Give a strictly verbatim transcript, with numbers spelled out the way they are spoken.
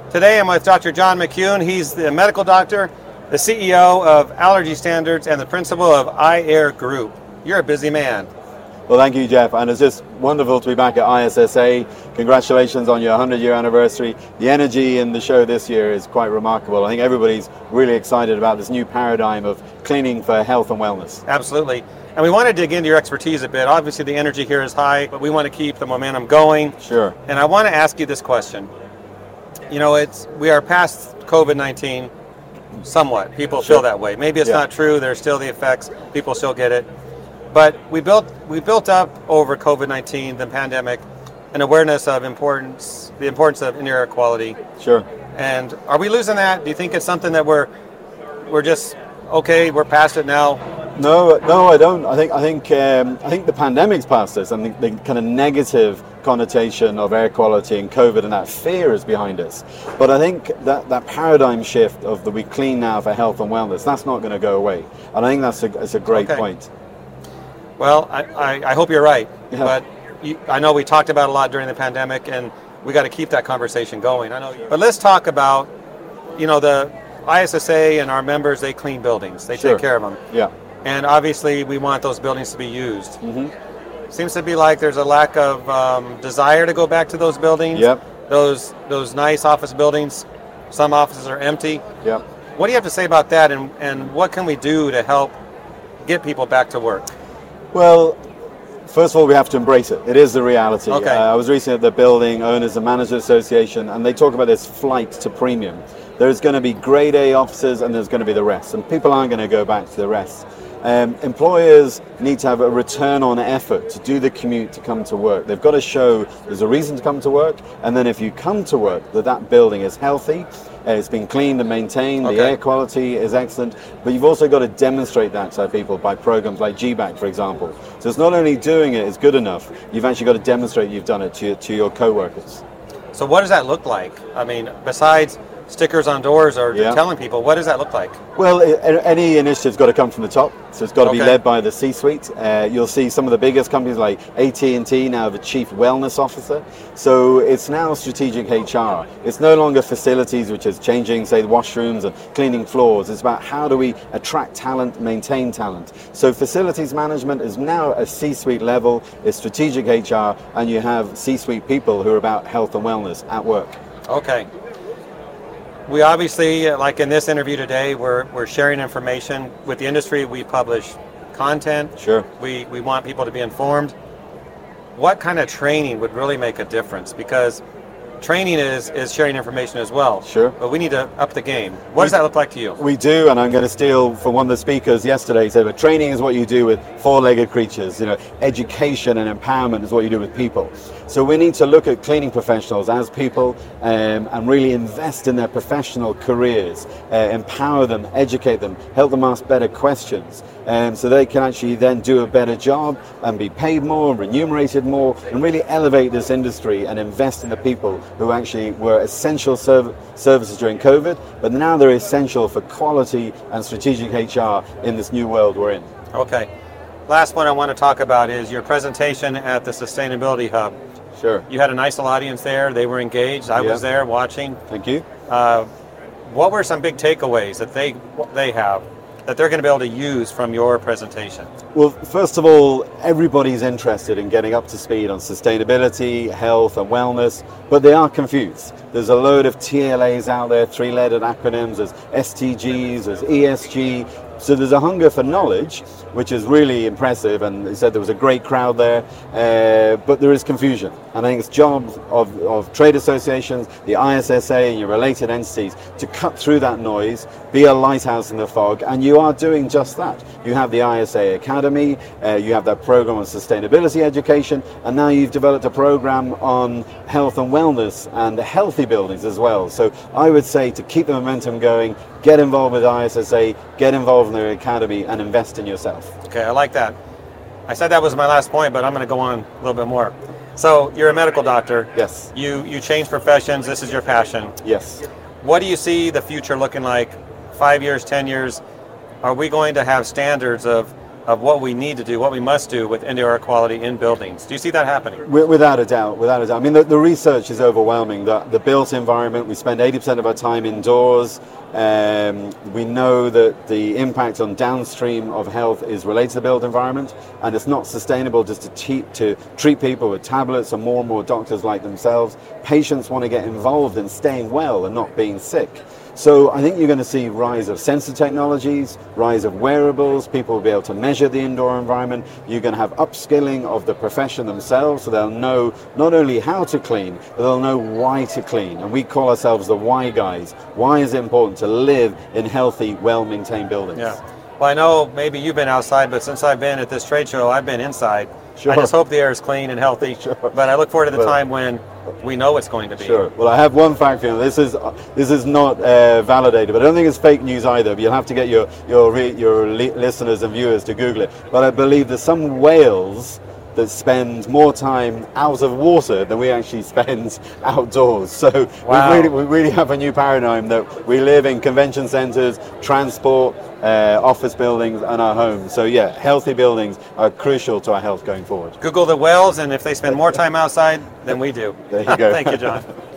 Today I'm with Doctor John McCune. He's the medical doctor, the C E O of Allergy Standards, and the principal of iAir Group. You're a busy man. Well, thank you, Jeff. And it's just wonderful to be back at I S S A. Congratulations on your one hundred year anniversary. The energy in the show this year is quite remarkable. I think everybody's really excited about this new paradigm of cleaning for health and wellness. Absolutely. And we want to dig into your expertise a bit. Obviously, the energy here is high, but we want to keep the momentum going. Sure. And I want to ask you this question. You know, it's we are past COVID nineteen somewhat. People Sure. feel that way. Maybe it's Yeah. not true. There's still the effects. People still get it. But we built we built up over COVID nineteen, the pandemic, an awareness of importance, the importance of in-air quality. Sure. And are we losing that? Do you think it's something that we're we're just okay? We're past it now. No, no, I don't. I think I think um, I think the pandemic's past us, and the, the kind of negative connotation of air quality and COVID and that fear is behind us. But I think that, that paradigm shift of that we clean now for health and wellness, that's not going to go away. And I think that's a, that's a great Okay. point. Well, I, I, I hope you're right. Yeah. But you, I know we talked about it a lot during the pandemic, and we got to keep that conversation going. I know. But let's talk about, you know, the I S S A and our members. They clean buildings. They Sure. take care of them. Yeah. And obviously, we want those buildings to be used. Mm-hmm. Seems to be like there's a lack of um, desire to go back to those buildings. Yep. Those those nice office buildings. Some offices are empty. Yep. What do you have to say about that, and, and what can we do to help get people back to work? Well, first of all, we have to embrace it. It is the reality. Okay. Uh, I was recently at the Building Owners and Managers Association, and they talk about this flight to premium. There's going to be grade A offices, and there's going to be the rest, and people aren't going to go back to the rest. Um, employers need to have a return on effort to do the commute to come to work. They've got to show there's a reason to come to work, and then if you come to work, that that building is healthy, uh, it's been cleaned and maintained, Okay. the air quality is excellent, but you've also got to demonstrate that to people by programs like G BAC, for example. So it's not only doing it is good enough, you've actually got to demonstrate you've done it to your, to your co-workers. So what does that look like? I mean, besides stickers on doors or Yeah. telling people, what does that look like? Well, i- any initiative's got to come from the top, so it's got to be Okay. led by the C-suite. Uh, you'll see some of the biggest companies like A T and T now have a chief wellness officer. So it's now strategic H R. It's no longer facilities, which is changing, say, the washrooms and cleaning floors. It's about how do we attract talent, maintain talent. So facilities management is now a C-suite level, it's strategic H R, and you have C-suite people who are about health and wellness at work. Okay. We obviously, like in this interview today, we're, we're sharing information with the industry. We publish content. Sure. We, we want people to be informed. What kind of training would really make a difference? Because training is, is sharing information as well. Sure. But we need to up the game. What does that look like to you? We do, and I'm going to steal from one of the speakers yesterday. He said, but training is what you do with four-legged creatures. You know, education and empowerment is what you do with people. So we need to look at cleaning professionals as people um, and really invest in their professional careers, uh, empower them, educate them, help them ask better questions, um, so they can actually then do a better job and be paid more, remunerated more, and really elevate this industry and invest in the people who actually were essential serv- services during COVID, but now they're essential for quality and strategic H R in this new world we're in. Okay. Last one I want to talk about is your presentation at the Sustainability Hub. Sure. You had a nice audience there. They were engaged. I Yeah. was there watching. Thank you. Uh, what were some big takeaways that they they have that they're going to be able to use from your presentation? Well, first of all, everybody's interested in getting up to speed on sustainability, health and wellness, but they are confused. There's a load of T L As out there, three-lettered acronyms, there's S D Gs, there's E S G. So there's a hunger for knowledge, which is really impressive, and they said there was a great crowd there, uh, but there is confusion. And I think it's job of, of trade associations, the I S S A and your related entities to cut through that noise, be a lighthouse in the fog, and you are doing just that. You have the I S A Academy, uh, you have that program on sustainability education, and now you've developed a program on health and wellness and healthy buildings as well. So I would say to keep the momentum going, get involved with I S S A, get involved in their academy, and invest in yourself. Okay, I like that. I said that was my last point, but I'm going to go on a little bit more. So you're a medical doctor. Yes. You you change professions. This is your passion. Yes. What do you see the future looking like? Five years, ten years? Are we going to have standards of of what we need to do, what we must do with indoor air quality in buildings. Do you see that happening? Without a doubt, without a doubt. I mean, the, the research is overwhelming. The, the built environment, we spend eighty percent of our time indoors. Um, we know that the impact on downstream of health is related to the built environment, and it's not sustainable just to, te- to treat people with tablets, and more and more doctors like themselves. Patients want to get involved in staying well and not being sick. So I think you're going to see rise of sensor technologies, rise of wearables. People will be able to measure the indoor environment. You're going to have upskilling of the profession themselves, so they'll know not only how to clean, but they'll know why to clean. And we call ourselves the why guys. Why is it important to live in healthy, well-maintained buildings? Yeah. Well, I know maybe you've been outside, but since I've been at this trade show, I've been inside. Sure. I just hope the air is clean and healthy. Sure. But I look forward to the Well, time when we know it's going to be. Sure. Well, I have one fact for you. This is this is not uh, validated, but I don't think it's fake news either. But you'll have to get your your re- your li- listeners and viewers to Google it. But I believe there's some whales that spend more time out of water than we actually spend outdoors. So Wow. we really we really have a new paradigm that we live in convention centres, transport, uh, office buildings, and our homes. So yeah, healthy buildings are crucial to our health going forward. Google the whales, and if they spend more time outside than we do. There you go. Thank you, John.